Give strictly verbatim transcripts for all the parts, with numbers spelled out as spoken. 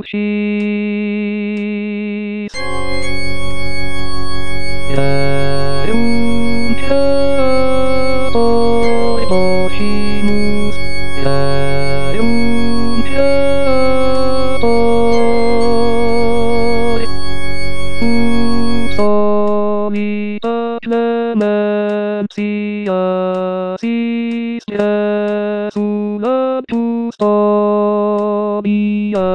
cheese. Yayunpya oiboshimus. Yayunpya oi. Usolita clemencia sis Jesulatus Tobia.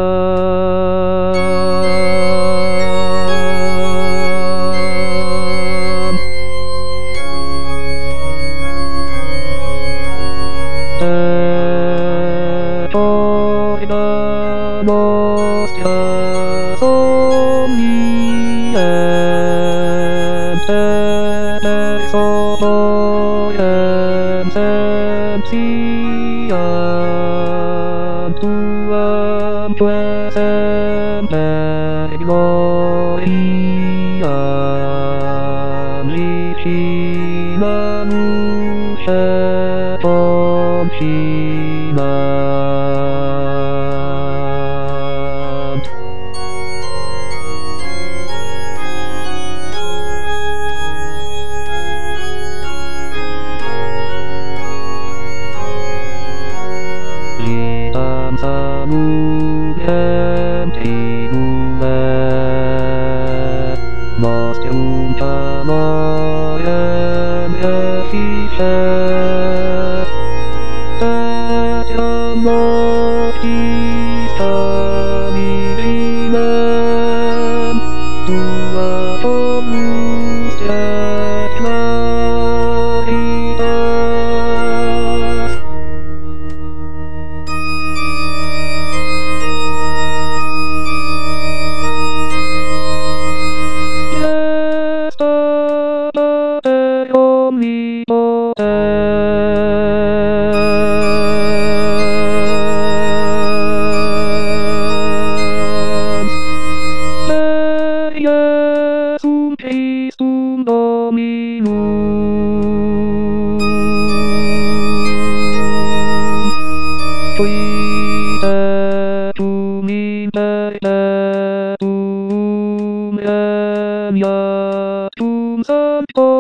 Nostra somniente sotoiem sempsiam tuam semper gloriam licina luce pomcina. Litam salubiem tribule, nostrum canoiem effice, etiam noctis camigrinem, tua volus et claritas. Gesta pater omnipotens, per Iesum Christum Dominum, qui tetum in perpetuum regnatum sancto